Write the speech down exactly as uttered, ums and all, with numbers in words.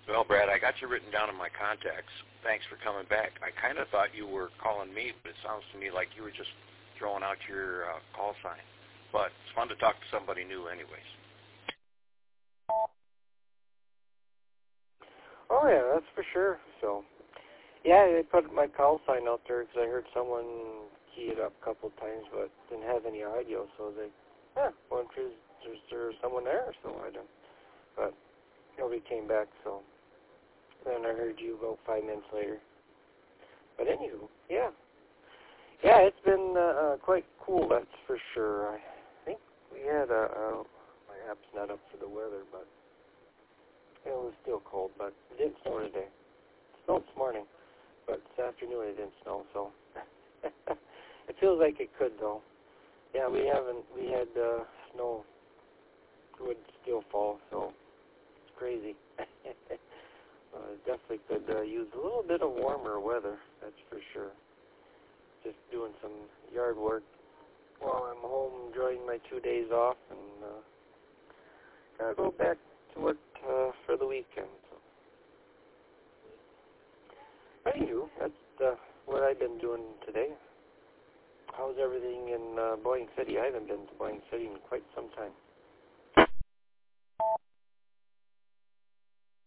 Well, Brad, I got you written down in my contacts. Thanks for coming back. I kind of thought you were calling me, but it sounds to me like you were just throwing out your uh, call sign. But it's fun to talk to somebody new anyways. Oh, yeah, that's for sure. So, yeah, I put my call sign out there because I heard someone key it up a couple of times but didn't have any audio. So they, yeah, wonder if there's, there's someone there. So I don't, but nobody came back, so. Then I heard you about five minutes later. But anywho, yeah. Yeah, it's been uh, uh, quite cool, that's for sure. I think we had a, uh, my app's not up for the weather, but it was still cold, but it didn't snow today. It snowed this morning, but this afternoon it didn't snow, so it feels like it could, though. Yeah, we haven't, we had uh, snow would still fall, so it's crazy. Uh, definitely could uh, use a little bit of warmer weather, that's for sure. Just doing some yard work while I'm home enjoying my two days off, and uh, gotta go back to work uh, for the weekend. So. Anywho, that's uh, what I've been doing today. How's everything in uh, Boyne City? I haven't been to Boyne City in quite some time.